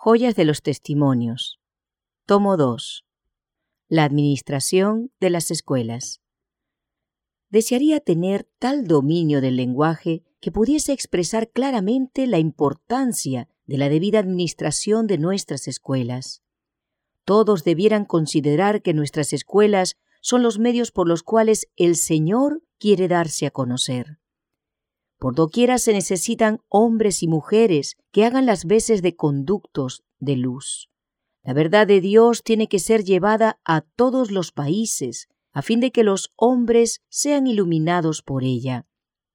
Joyas de los Testimonios. Tomo 2. La administración de las escuelas. Desearía tener tal dominio del lenguaje que pudiese expresar claramente la importancia de la debida administración de nuestras escuelas. Todos debieran considerar que nuestras escuelas son los medios por los cuales el Señor quiere darse a conocer. Por doquiera se necesitan hombres y mujeres que hagan las veces de conductos de luz. La verdad de Dios tiene que ser llevada a todos los países, a fin de que los hombres sean iluminados por ella.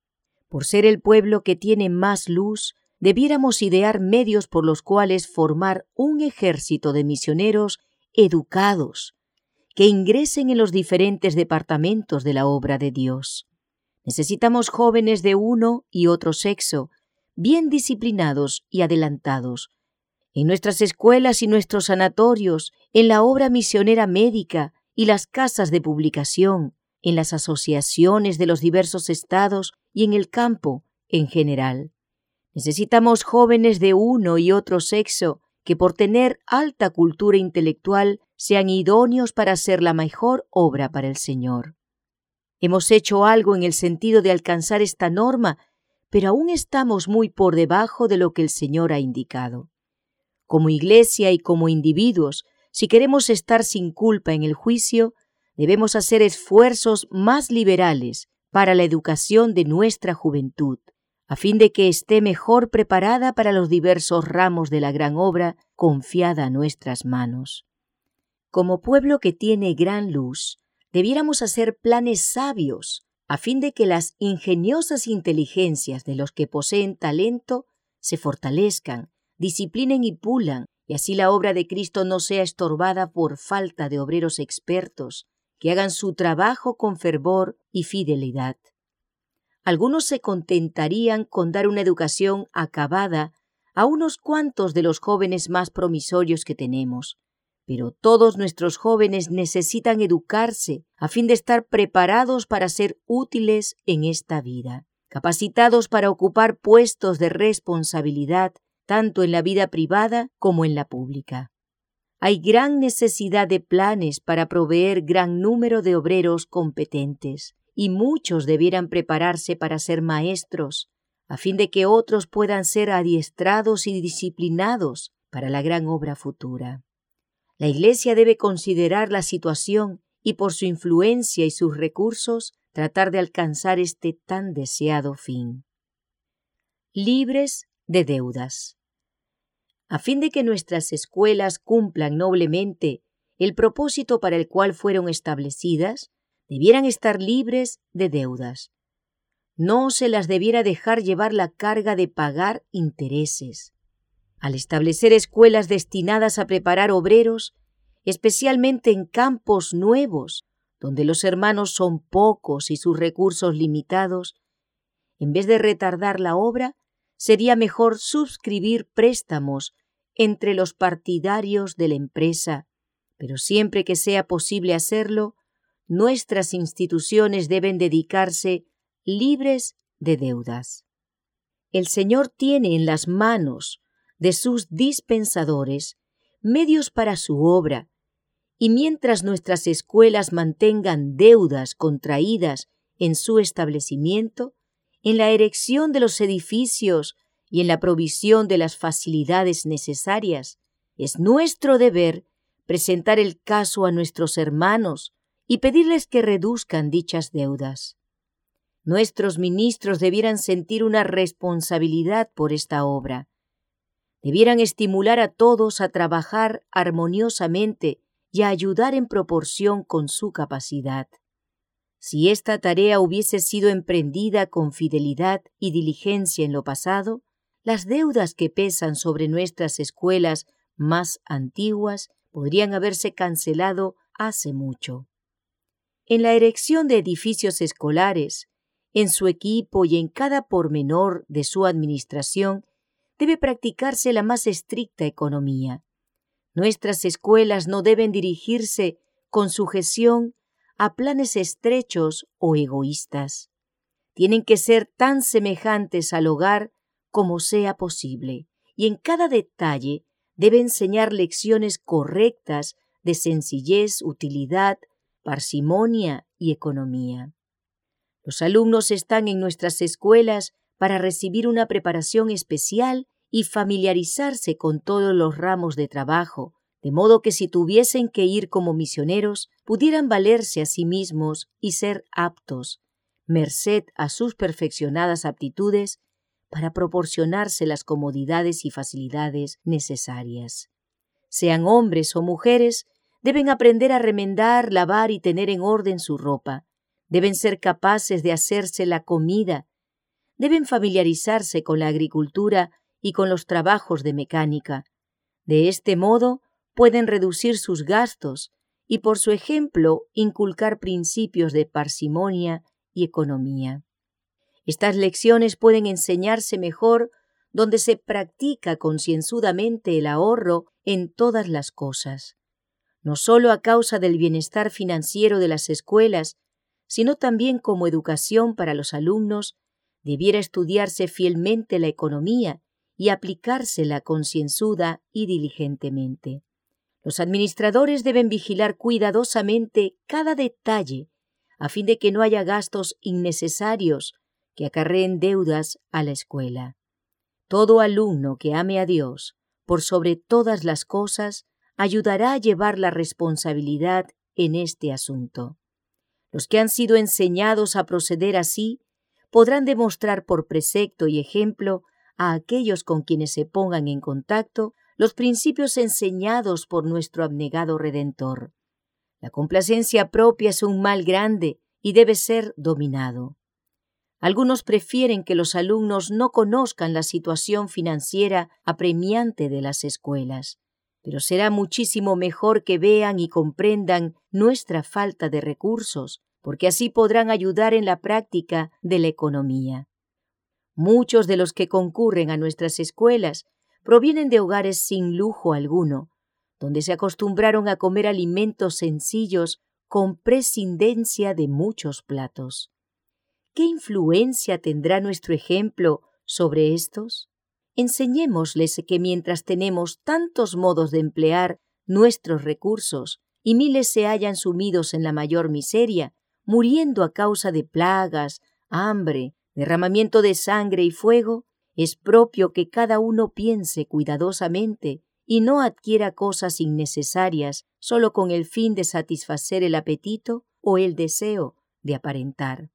Por ser el pueblo que tiene más luz, debiéramos idear medios por los cuales formar un ejército de misioneros educados, que ingresen en los diferentes departamentos de la obra de Dios. Necesitamos jóvenes de uno y otro sexo, bien disciplinados y adelantados, en nuestras escuelas y nuestros sanatorios, en la obra misionera médica y las casas de publicación, en las asociaciones de los diversos estados y en el campo en general. Necesitamos jóvenes de uno y otro sexo que por tener alta cultura intelectual sean idóneos para hacer la mejor obra para el Señor. Hemos hecho algo en el sentido de alcanzar esta norma, pero aún estamos muy por debajo de lo que el Señor ha indicado. Como iglesia y como individuos, si queremos estar sin culpa en el juicio, debemos hacer esfuerzos más liberales para la educación de nuestra juventud, a fin de que esté mejor preparada para los diversos ramos de la gran obra confiada a nuestras manos. Como pueblo que tiene gran luz, debiéramos hacer planes sabios, a fin de que las ingeniosas inteligencias de los que poseen talento se fortalezcan, disciplinen y pulan, y así la obra de Cristo no sea estorbada por falta de obreros expertos, que hagan su trabajo con fervor y fidelidad. Algunos se contentarían con dar una educación acabada a unos cuantos de los jóvenes más promisorios que tenemos, pero todos nuestros jóvenes necesitan educarse a fin de estar preparados para ser útiles en esta vida, capacitados para ocupar puestos de responsabilidad tanto en la vida privada como en la pública. Hay gran necesidad de planes para proveer gran número de obreros competentes, y muchos debieran prepararse para ser maestros, a fin de que otros puedan ser adiestrados y disciplinados para la gran obra futura. La Iglesia debe considerar la situación y por su influencia y sus recursos tratar de alcanzar este tan deseado fin. Libres de deudas. A fin de que nuestras escuelas cumplan noblemente el propósito para el cual fueron establecidas, debieran estar libres de deudas. No se las debiera dejar llevar la carga de pagar intereses. Al establecer escuelas destinadas a preparar obreros, especialmente en campos nuevos, donde los hermanos son pocos y sus recursos limitados, en vez de retardar la obra, sería mejor suscribir préstamos entre los partidarios de la empresa, pero siempre que sea posible hacerlo, nuestras instituciones deben dedicarse libres de deudas. El Señor tiene en las manos de sus dispensadores medios para su obra, y mientras nuestras escuelas mantengan deudas contraídas en su establecimiento, en la erección de los edificios y en la provisión de las facilidades necesarias, es nuestro deber presentar el caso a nuestros hermanos y pedirles que reduzcan dichas deudas. Nuestros ministros debieran sentir una responsabilidad por esta obra. Debieran estimular a todos a trabajar armoniosamente y a ayudar en proporción con su capacidad. Si esta tarea hubiese sido emprendida con fidelidad y diligencia en lo pasado, las deudas que pesan sobre nuestras escuelas más antiguas podrían haberse cancelado hace mucho. En la erección de edificios escolares, en su equipo y en cada pormenor de su administración, debe practicarse la más estricta economía. Nuestras escuelas no deben dirigirse con sujeción a planes estrechos o egoístas. Tienen que ser tan semejantes al hogar como sea posible, y en cada detalle debe enseñar lecciones correctas de sencillez, utilidad, parsimonia y economía. Los alumnos están en nuestras escuelas para recibir una preparación especial y familiarizarse con todos los ramos de trabajo, de modo que si tuviesen que ir como misioneros, pudieran valerse a sí mismos y ser aptos, merced a sus perfeccionadas aptitudes, para proporcionarse las comodidades y facilidades necesarias. Sean hombres o mujeres, deben aprender a remendar, lavar y tener en orden su ropa. Deben ser capaces de hacerse la comida. Deben familiarizarse con la agricultura y con los trabajos de mecánica. De este modo, pueden reducir sus gastos y, por su ejemplo, inculcar principios de parsimonia y economía. Estas lecciones pueden enseñarse mejor donde se practica concienzudamente el ahorro en todas las cosas, no solo a causa del bienestar financiero de las escuelas, sino también como educación para los alumnos. Debiera estudiarse fielmente la economía y aplicársela concienzuda y diligentemente. Los administradores deben vigilar cuidadosamente cada detalle, a fin de que no haya gastos innecesarios que acarreen deudas a la escuela. Todo alumno que ame a Dios por sobre todas las cosas ayudará a llevar la responsabilidad en este asunto. Los que han sido enseñados a proceder así podrán demostrar por precepto y ejemplo a aquellos con quienes se pongan en contacto los principios enseñados por nuestro abnegado Redentor. La complacencia propia es un mal grande y debe ser dominado. Algunos prefieren que los alumnos no conozcan la situación financiera apremiante de las escuelas, pero será muchísimo mejor que vean y comprendan nuestra falta de recursos, porque así podrán ayudar en la práctica de la economía. Muchos de los que concurren a nuestras escuelas provienen de hogares sin lujo alguno, donde se acostumbraron a comer alimentos sencillos con prescindencia de muchos platos. ¿Qué influencia tendrá nuestro ejemplo sobre estos? Enseñémosles que mientras tenemos tantos modos de emplear nuestros recursos y miles se hallan sumidos en la mayor miseria, muriendo a causa de plagas, hambre, derramamiento de sangre y fuego, es propio que cada uno piense cuidadosamente y no adquiera cosas innecesarias solo con el fin de satisfacer el apetito o el deseo de aparentar.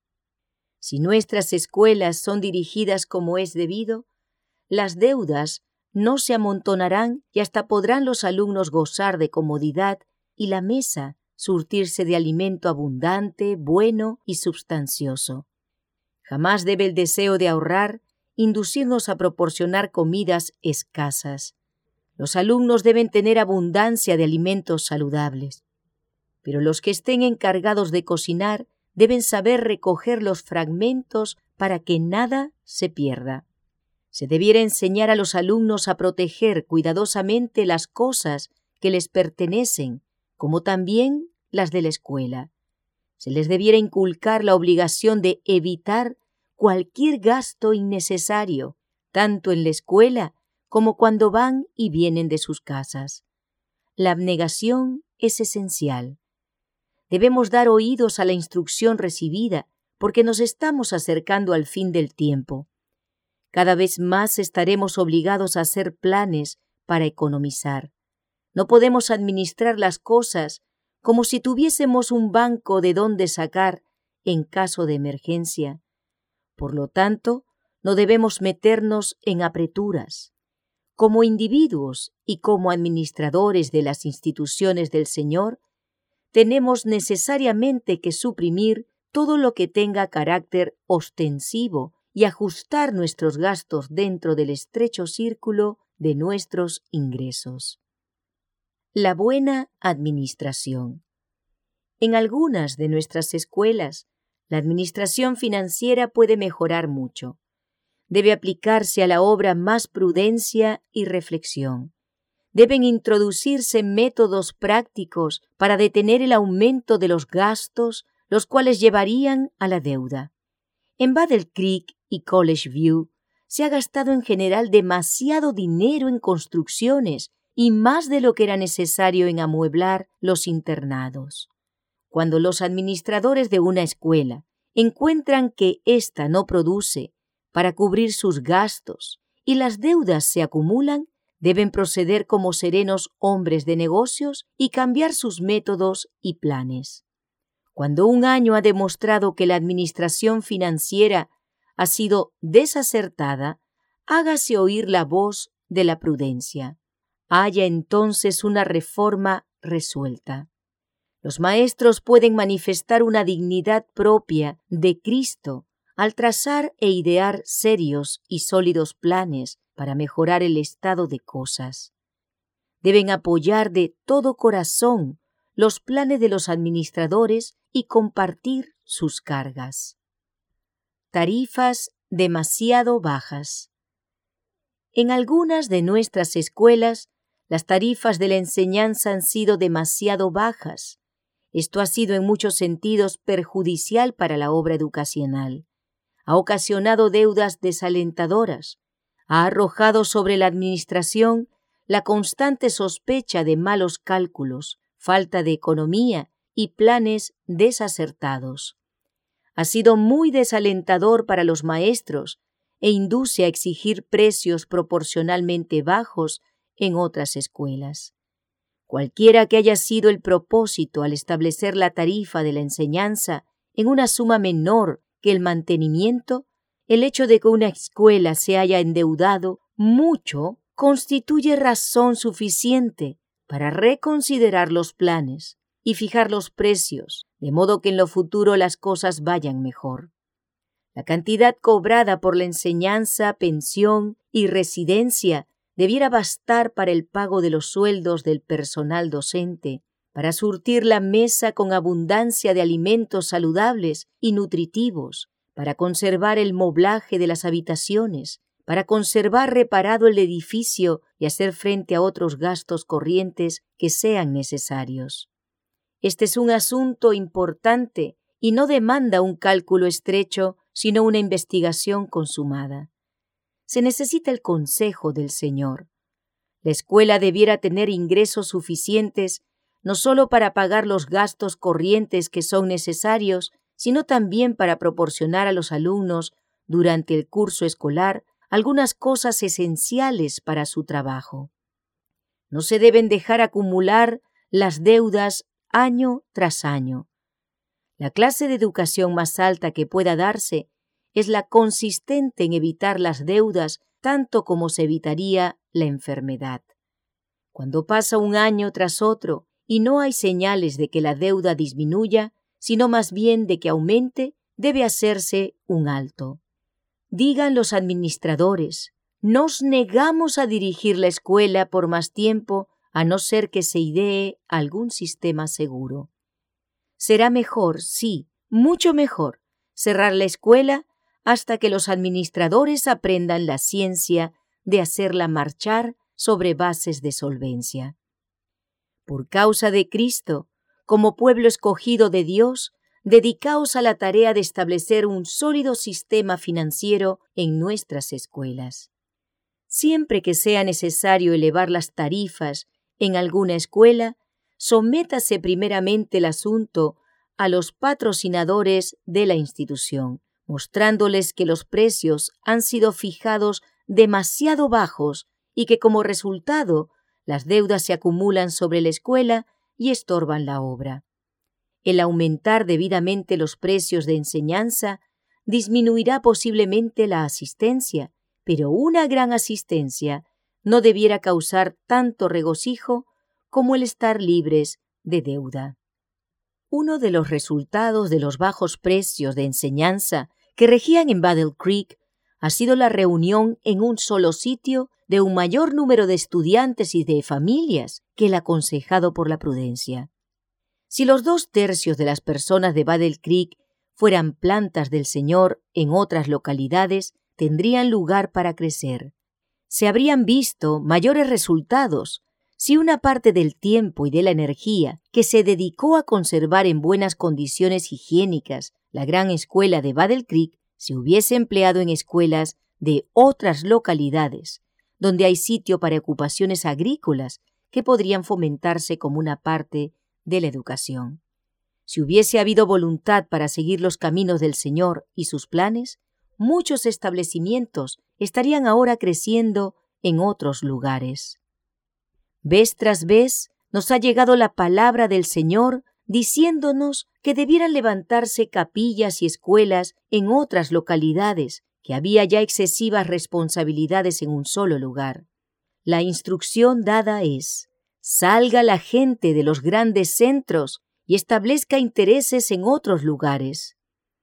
Si nuestras escuelas son dirigidas como es debido, las deudas no se amontonarán y hasta podrán los alumnos gozar de comodidad y la mesa surtirse de alimento abundante, bueno y substancioso. Jamás debe el deseo de ahorrar inducirnos a proporcionar comidas escasas. Los alumnos deben tener abundancia de alimentos saludables, pero los que estén encargados de cocinar deben saber recoger los fragmentos para que nada se pierda. Se debiera enseñar a los alumnos a proteger cuidadosamente las cosas que les pertenecen, como también las de la escuela. Se les debiera inculcar la obligación de evitar cualquier gasto innecesario, tanto en la escuela como cuando van y vienen de sus casas. La abnegación es esencial. Debemos dar oídos a la instrucción recibida, porque nos estamos acercando al fin del tiempo. Cada vez más estaremos obligados a hacer planes para economizar. No podemos administrar las cosas como si tuviésemos un banco de donde sacar en caso de emergencia. Por lo tanto, no debemos meternos en apreturas. Como individuos y como administradores de las instituciones del Señor, tenemos necesariamente que suprimir todo lo que tenga carácter ostensivo y ajustar nuestros gastos dentro del estrecho círculo de nuestros ingresos. La buena administración. En algunas de nuestras escuelas, la administración financiera puede mejorar mucho. Debe aplicarse a la obra más prudencia y reflexión. Deben introducirse métodos prácticos para detener el aumento de los gastos, los cuales llevarían a la deuda. En Battle Creek y College View se ha gastado en general demasiado dinero en construcciones y más de lo que era necesario en amueblar los internados. Cuando los administradores de una escuela encuentran que ésta no produce para cubrir sus gastos y las deudas se acumulan, deben proceder como serenos hombres de negocios y cambiar sus métodos y planes. Cuando un año ha demostrado que la administración financiera ha sido desacertada, hágase oír la voz de la prudencia. Haya entonces una reforma resuelta. Los maestros pueden manifestar una dignidad propia de Cristo al trazar e idear serios y sólidos planes para mejorar el estado de cosas. Deben apoyar de todo corazón los planes de los administradores y compartir sus cargas. Tarifas demasiado bajas. En algunas de nuestras escuelas, las tarifas de la enseñanza han sido demasiado bajas. Esto ha sido en muchos sentidos perjudicial para la obra educacional. Ha ocasionado deudas desalentadoras. Ha arrojado sobre la administración la constante sospecha de malos cálculos, falta de economía y planes desacertados. Ha sido muy desalentador para los maestros e induce a exigir precios proporcionalmente bajos en otras escuelas. Cualquiera que haya sido el propósito al establecer la tarifa de la enseñanza en una suma menor que el mantenimiento, el hecho de que una escuela se haya endeudado mucho constituye razón suficiente para reconsiderar los planes y fijar los precios, de modo que en lo futuro las cosas vayan mejor. La cantidad cobrada por la enseñanza, pensión y residencia debiera bastar para el pago de los sueldos del personal docente, para surtir la mesa con abundancia de alimentos saludables y nutritivos, para conservar el moblaje de las habitaciones, para conservar reparado el edificio y hacer frente a otros gastos corrientes que sean necesarios. Este es un asunto importante y no demanda un cálculo estrecho, sino una investigación consumada. Se necesita el consejo del Señor. La escuela debiera tener ingresos suficientes no solo para pagar los gastos corrientes que son necesarios, sino también para proporcionar a los alumnos durante el curso escolar algunas cosas esenciales para su trabajo. No se deben dejar acumular las deudas año tras año. La clase de educación más alta que pueda darse es la consistente en evitar las deudas tanto como se evitaría la enfermedad. Cuando pasa un año tras otro y no hay señales de que la deuda disminuya, sino más bien de que aumente, debe hacerse un alto. Digan los administradores, nos negamos a dirigir la escuela por más tiempo a no ser que se idee algún sistema seguro. Será mejor, sí, mucho mejor, cerrar la escuela hasta que los administradores aprendan la ciencia de hacerla marchar sobre bases de solvencia. Por causa de Cristo, como pueblo escogido de Dios, dedicaos a la tarea de establecer un sólido sistema financiero en nuestras escuelas. Siempre que sea necesario elevar las tarifas en alguna escuela, sométase primeramente el asunto a los patrocinadores de la institución, mostrándoles que los precios han sido fijados demasiado bajos y que como resultado las deudas se acumulan sobre la escuela y estorban la obra. El aumentar debidamente los precios de enseñanza disminuirá posiblemente la asistencia, pero una gran asistencia no debiera causar tanto regocijo como el estar libres de deuda. Uno de los resultados de los bajos precios de enseñanza que regían en Battle Creek ha sido la reunión en un solo sitio de un mayor número de estudiantes y de familias que el aconsejado por la prudencia. Si los 2/3 de las personas de Battle Creek fueran plantas del Señor en otras localidades, tendrían lugar para crecer. Se habrían visto mayores resultados si una parte del tiempo y de la energía que se dedicó a conservar en buenas condiciones higiénicas la gran escuela de Battle Creek se hubiese empleado en escuelas de otras localidades, donde hay sitio para ocupaciones agrícolas que podrían fomentarse como una parte de la educación. Si hubiese habido voluntad para seguir los caminos del Señor y sus planes, muchos establecimientos estarían ahora creciendo en otros lugares. Vez tras vez nos ha llegado la palabra del Señor diciéndonos que debieran levantarse capillas y escuelas en otras localidades, que había ya excesivas responsabilidades en un solo lugar. La instrucción dada es: salga la gente de los grandes centros y establezca intereses en otros lugares.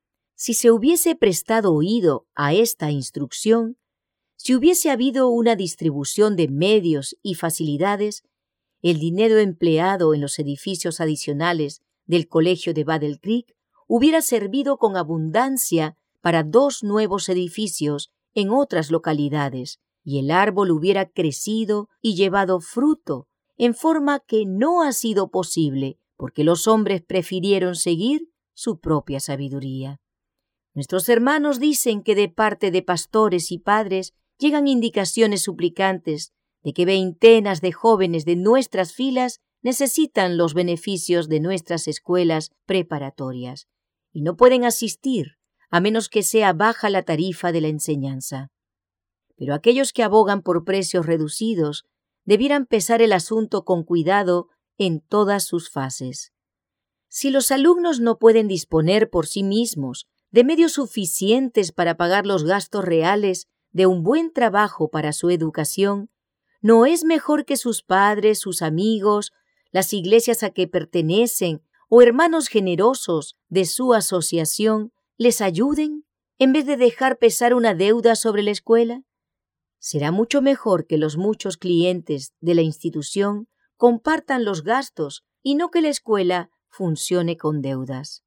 Si se hubiese prestado oído a esta instrucción, si hubiese habido una distribución de medios y facilidades, el dinero empleado en los edificios adicionales del colegio de Battle Creek hubiera servido con abundancia para 2 nuevos edificios en otras localidades, y el árbol hubiera crecido y llevado fruto, en forma que no ha sido posible, porque los hombres prefirieron seguir su propia sabiduría. Nuestros hermanos dicen que de parte de pastores y padres llegan indicaciones suplicantes de que veintenas de jóvenes de nuestras filas necesitan los beneficios de nuestras escuelas preparatorias y no pueden asistir a menos que sea baja la tarifa de la enseñanza. Pero aquellos que abogan por precios reducidos debieran pesar el asunto con cuidado en todas sus fases. Si los alumnos no pueden disponer por sí mismos de medios suficientes para pagar los gastos reales de un buen trabajo para su educación, ¿no es mejor que sus padres, sus amigos, las iglesias a que pertenecen o hermanos generosos de su asociación les ayuden en vez de dejar pesar una deuda sobre la escuela? Será mucho mejor que los muchos clientes de la institución compartan los gastos y no que la escuela funcione con deudas.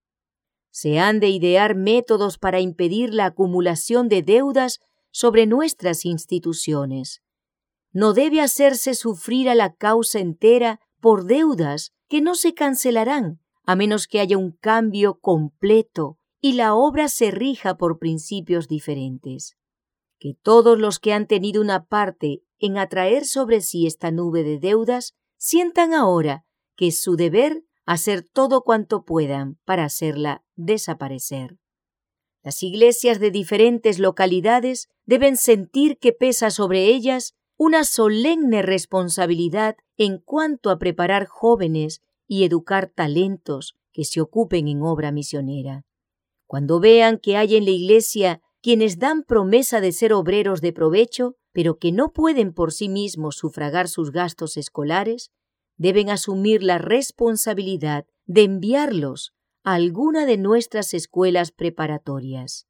Se han de idear métodos para impedir la acumulación de deudas sobre nuestras instituciones. No debe hacerse sufrir a la causa entera por deudas que no se cancelarán a menos que haya un cambio completo y la obra se rija por principios diferentes. Que todos los que han tenido una parte en atraer sobre sí esta nube de deudas sientan ahora que es su deber hacer todo cuanto puedan para hacerla desaparecer. Las iglesias de diferentes localidades deben sentir que pesa sobre ellas una solemne responsabilidad en cuanto a preparar jóvenes y educar talentos que se ocupen en obra misionera. Cuando vean que hay en la iglesia quienes dan promesa de ser obreros de provecho, pero que no pueden por sí mismos sufragar sus gastos escolares, deben asumir la responsabilidad de enviarlos a alguna de nuestras escuelas preparatorias.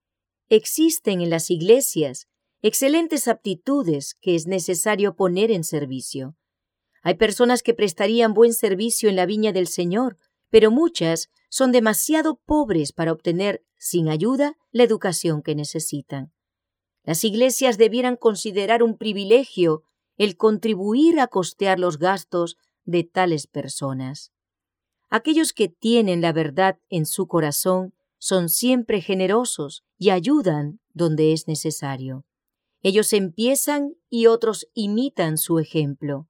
Existen en las iglesias excelentes aptitudes que es necesario poner en servicio. Hay personas que prestarían buen servicio en la viña del Señor, pero muchas son demasiado pobres para obtener, sin ayuda, la educación que necesitan. Las iglesias debieran considerar un privilegio el contribuir a costear los gastos de tales personas. Aquellos que tienen la verdad en su corazón son siempre generosos y ayudan donde es necesario. Ellos empiezan y otros imitan su ejemplo.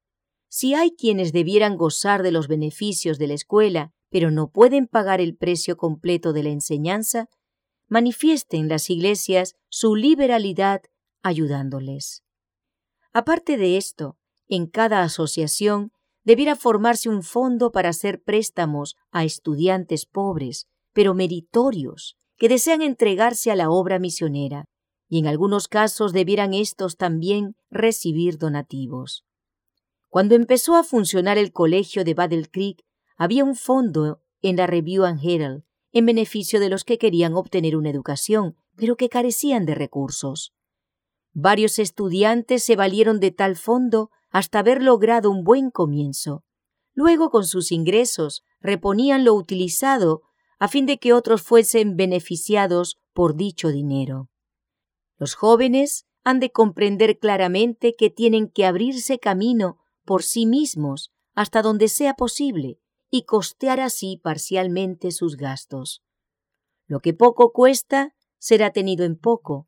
Si hay quienes debieran gozar de los beneficios de la escuela, pero no pueden pagar el precio completo de la enseñanza, manifiesten las iglesias su liberalidad ayudándoles. Aparte de esto, en cada asociación debiera formarse un fondo para hacer préstamos a estudiantes pobres, pero meritorios, que desean entregarse a la obra misionera, y en algunos casos debieran estos también recibir donativos. Cuando empezó a funcionar el colegio de Battle Creek, había un fondo en la Review and Herald en beneficio de los que querían obtener una educación, pero que carecían de recursos. Varios estudiantes se valieron de tal fondo hasta haber logrado un buen comienzo. Luego, con sus ingresos, reponían lo utilizado a fin de que otros fuesen beneficiados por dicho dinero. Los jóvenes han de comprender claramente que tienen que abrirse camino por sí mismos hasta donde sea posible y costear así parcialmente sus gastos. Lo que poco cuesta será tenido en poco,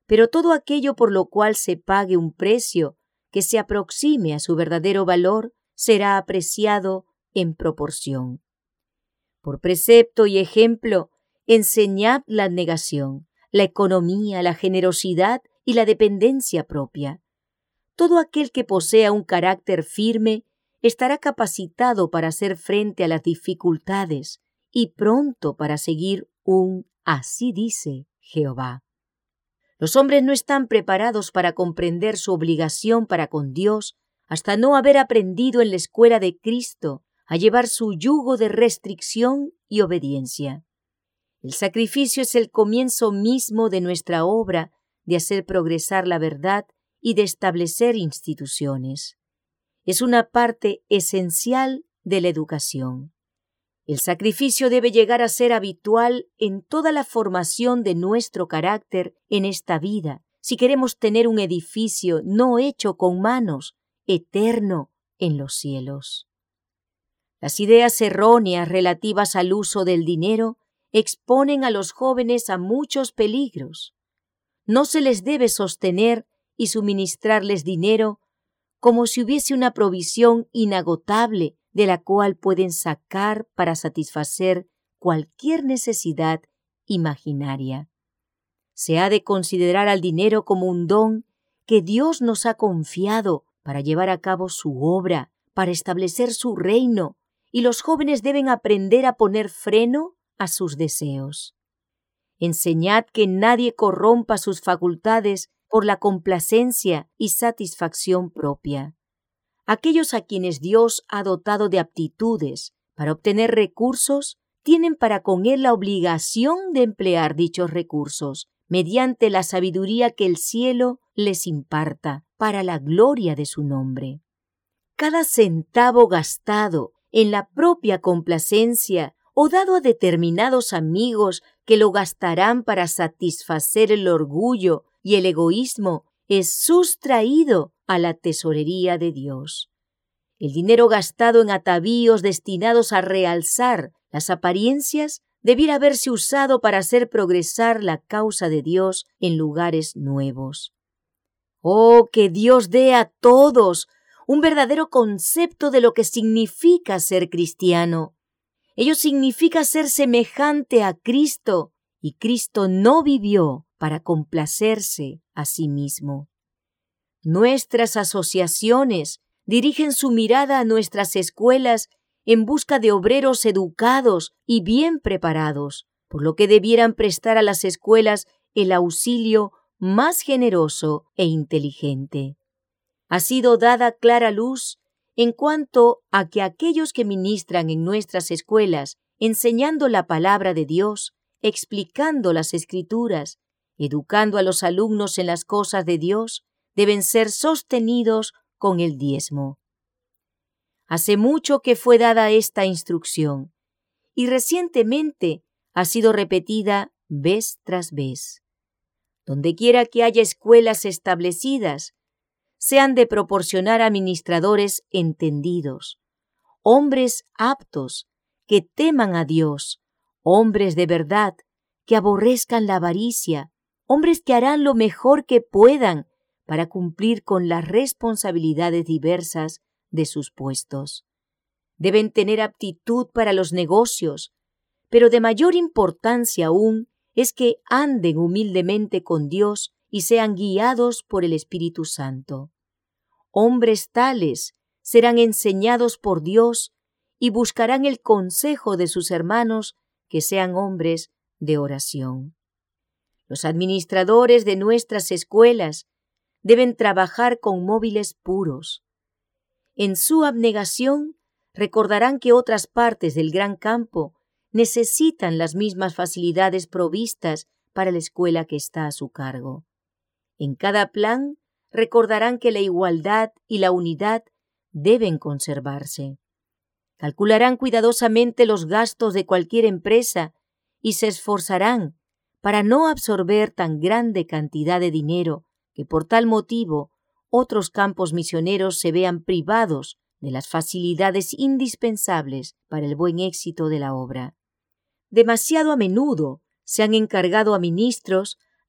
pero todo aquello por lo cual se pague un precio que se aproxime a su verdadero valor será apreciado en proporción. Por precepto y ejemplo, enseñad la abnegación, la economía, la generosidad y la dependencia propia. Todo aquel que posea un carácter firme estará capacitado para hacer frente a las dificultades y pronto para seguir un así dice Jehová. Los hombres no están preparados para comprender su obligación para con Dios hasta no haber aprendido en la escuela de Cristo a llevar su yugo de restricción y obediencia. El sacrificio es el comienzo mismo de nuestra obra de hacer progresar la verdad y de establecer instituciones. Es una parte esencial de la educación. El sacrificio debe llegar a ser habitual en toda la formación de nuestro carácter en esta vida, si queremos tener un edificio no hecho con manos, eterno en los cielos. Las ideas erróneas relativas al uso del dinero exponen a los jóvenes a muchos peligros. No se les debe sostener y suministrarles dinero como si hubiese una provisión inagotable de la cual pueden sacar para satisfacer cualquier necesidad imaginaria. Se ha de considerar al dinero como un don que Dios nos ha confiado para llevar a cabo su obra, para establecer su reino, y los jóvenes deben aprender a poner freno a sus deseos. Enseñad que nadie corrompa sus facultades por la complacencia y satisfacción propia. Aquellos a quienes Dios ha dotado de aptitudes para obtener recursos, tienen para con Él la obligación de emplear dichos recursos mediante la sabiduría que el cielo les imparta para la gloria de su nombre. Cada centavo gastado en la propia complacencia o dado a determinados amigos que lo gastarán para satisfacer el orgullo y el egoísmo es sustraído a la tesorería de Dios. El dinero gastado en atavíos destinados a realzar las apariencias debiera haberse usado para hacer progresar la causa de Dios en lugares nuevos. ¡Oh, que Dios dé a todos un verdadero concepto de lo que significa ser cristiano! Ello significa ser semejante a Cristo, y Cristo no vivió para complacerse a sí mismo. Nuestras asociaciones dirigen su mirada a nuestras escuelas en busca de obreros educados y bien preparados, por lo que debieran prestar a las escuelas el auxilio más generoso e inteligente. Ha sido dada clara luz en cuanto a que aquellos que ministran en nuestras escuelas, enseñando la palabra de Dios, explicando las Escrituras, educando a los alumnos en las cosas de Dios, deben ser sostenidos con el diezmo. Hace mucho que fue dada esta instrucción y recientemente ha sido repetida vez tras vez. Dondequiera que haya escuelas establecidas, se han de proporcionar administradores entendidos, hombres aptos, que teman a Dios, hombres de verdad, que aborrezcan la avaricia, hombres que harán lo mejor que puedan para cumplir con las responsabilidades diversas de sus puestos. Deben tener aptitud para los negocios, pero de mayor importancia aún es que anden humildemente con Dios y sean guiados por el Espíritu Santo. Hombres tales serán enseñados por Dios y buscarán el consejo de sus hermanos que sean hombres de oración. Los administradores de nuestras escuelas deben trabajar con móviles puros. En su abnegación recordarán que otras partes del gran campo necesitan las mismas facilidades provistas para la escuela que está a su cargo. En cada plan recordarán que la igualdad y la unidad deben conservarse. Calcularán cuidadosamente los gastos de cualquier empresa y se esforzarán para no absorber tan grande cantidad de dinero que por tal motivo otros campos misioneros se vean privados de las facilidades indispensables para el buen éxito de la obra. Demasiado a menudo se han encargado a ministros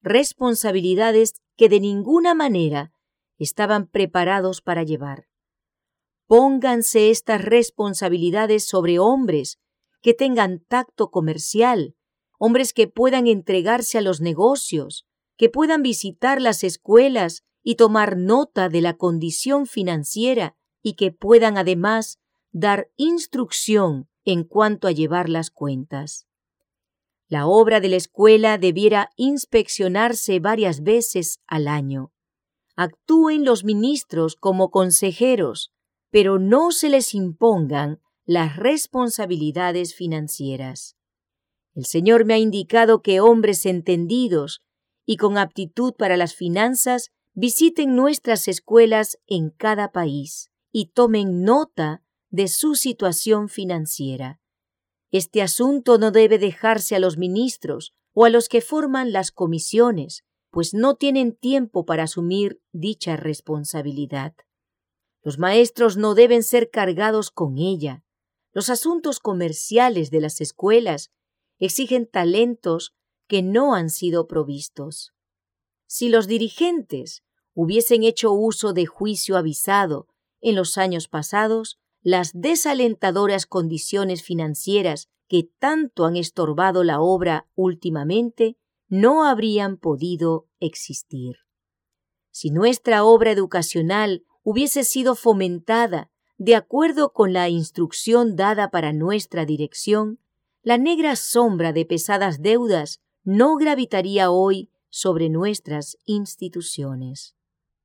responsabilidades que de ninguna manera estaban preparados para llevar. Pónganse estas responsabilidades sobre hombres que tengan tacto comercial, hombres que puedan entregarse a los negocios, que puedan visitar las escuelas y tomar nota de la condición financiera y que puedan además dar instrucción en cuanto a llevar las cuentas. La obra de la escuela debiera inspeccionarse varias veces al año. Actúen los ministros como consejeros, pero no se les impongan las responsabilidades financieras. El Señor me ha indicado que hombres entendidos y con aptitud para las finanzas visiten nuestras escuelas en cada país y tomen nota de su situación financiera. Este asunto no debe dejarse a los ministros o a los que forman las comisiones, pues no tienen tiempo para asumir dicha responsabilidad. Los maestros no deben ser cargados con ella. Los asuntos comerciales de las escuelas exigen talentos que no han sido provistos. Si los dirigentes hubiesen hecho uso de juicio avisado en los años pasados, las desalentadoras condiciones financieras que tanto han estorbado la obra últimamente no habrían podido existir. Si nuestra obra educacional hubiese sido fomentada de acuerdo con la instrucción dada para nuestra dirección, la negra sombra de pesadas deudas no gravitaría hoy sobre nuestras instituciones.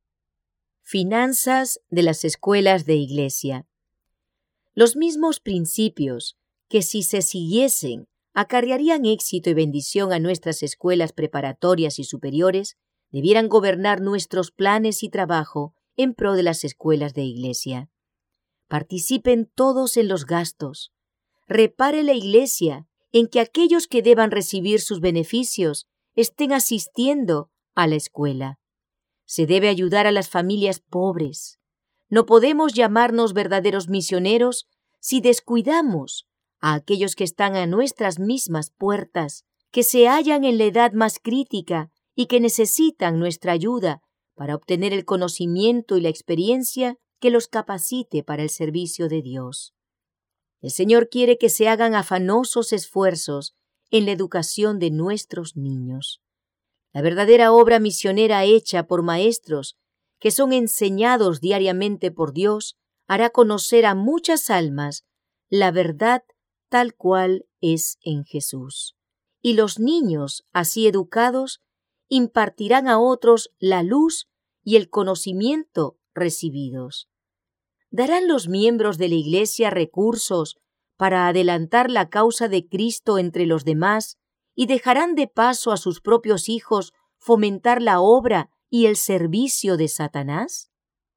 Finanzas de las escuelas de iglesia. Los mismos principios que, si se siguiesen, acarrearían éxito y bendición a nuestras escuelas preparatorias y superiores, debieran gobernar nuestros planes y trabajo en pro de las escuelas de iglesia. Participen todos en los gastos. Repare la iglesia en que aquellos que deban recibir sus beneficios estén asistiendo a la escuela. Se debe ayudar a las familias pobres. No podemos llamarnos verdaderos misioneros si descuidamos a aquellos que están a nuestras mismas puertas, que se hallan en la edad más crítica y que necesitan nuestra ayuda para obtener el conocimiento y la experiencia que los capacite para el servicio de Dios. El Señor quiere que se hagan afanosos esfuerzos en la educación de nuestros niños. La verdadera obra misionera hecha por maestros que son enseñados diariamente por Dios hará conocer a muchas almas la verdad tal cual es en Jesús. Y los niños, así educados, impartirán a otros la luz y el conocimiento recibidos. ¿Darán los miembros de la Iglesia recursos para adelantar la causa de Cristo entre los demás y dejarán de paso a sus propios hijos fomentar la obra y el servicio de Satanás?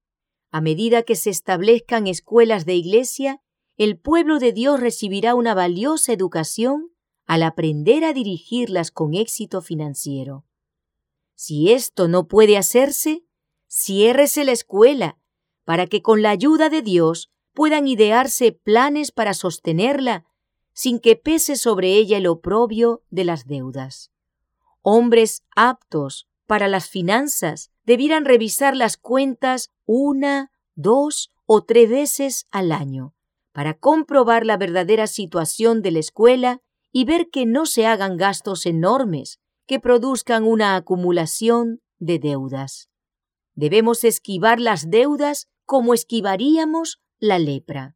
A medida que se establezcan escuelas de iglesia, el pueblo de Dios recibirá una valiosa educación al aprender a dirigirlas con éxito financiero. Si esto no puede hacerse, ciérrese la escuela para que con la ayuda de Dios puedan idearse planes para sostenerla sin que pese sobre ella el oprobio de las deudas. Hombres aptos para las finanzas debieran revisar las cuentas 1, 2 o 3 veces al año para comprobar la verdadera situación de la escuela y ver que no se hagan gastos enormes que produzcan una acumulación de deudas. Debemos esquivar las deudas como esquivaríamos la lepra.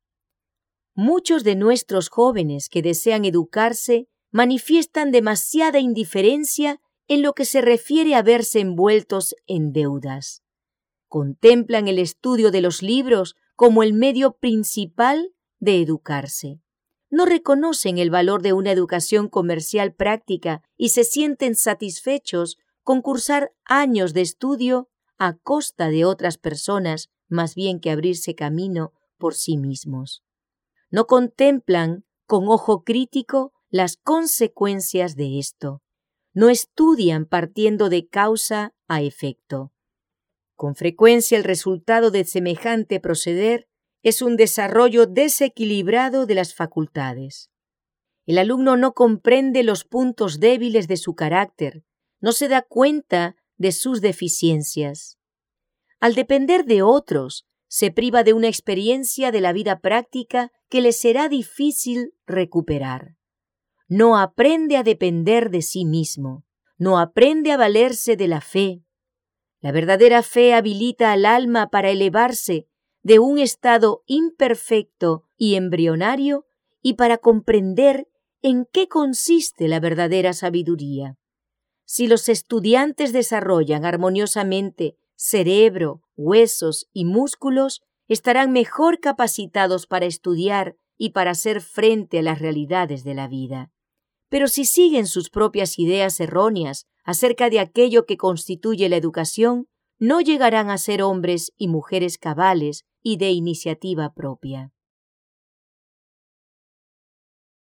Muchos de nuestros jóvenes que desean educarse manifiestan demasiada indiferencia en lo que se refiere a verse envueltos en deudas. Contemplan el estudio de los libros como el medio principal de educarse. No reconocen el valor de una educación comercial práctica y se sienten satisfechos con cursar años de estudio a costa de otras personas, más bien que abrirse camino por sí mismos. No contemplan con ojo crítico las consecuencias de esto. No estudian partiendo de causa a efecto. Con frecuencia el resultado de semejante proceder es un desarrollo desequilibrado de las facultades. El alumno no comprende los puntos débiles de su carácter, no se da cuenta de sus deficiencias. Al depender de otros, se priva de una experiencia de la vida práctica que le será difícil recuperar. No aprende a depender de sí mismo, no aprende a valerse de la fe. La verdadera fe habilita al alma para elevarse de un estado imperfecto y embrionario y para comprender en qué consiste la verdadera sabiduría. Si los estudiantes desarrollan armoniosamente cerebro, huesos y músculos, estarán mejor capacitados para estudiar y para hacer frente a las realidades de la vida. Pero si siguen sus propias ideas erróneas acerca de aquello que constituye la educación, no llegarán a ser hombres y mujeres cabales y de iniciativa propia.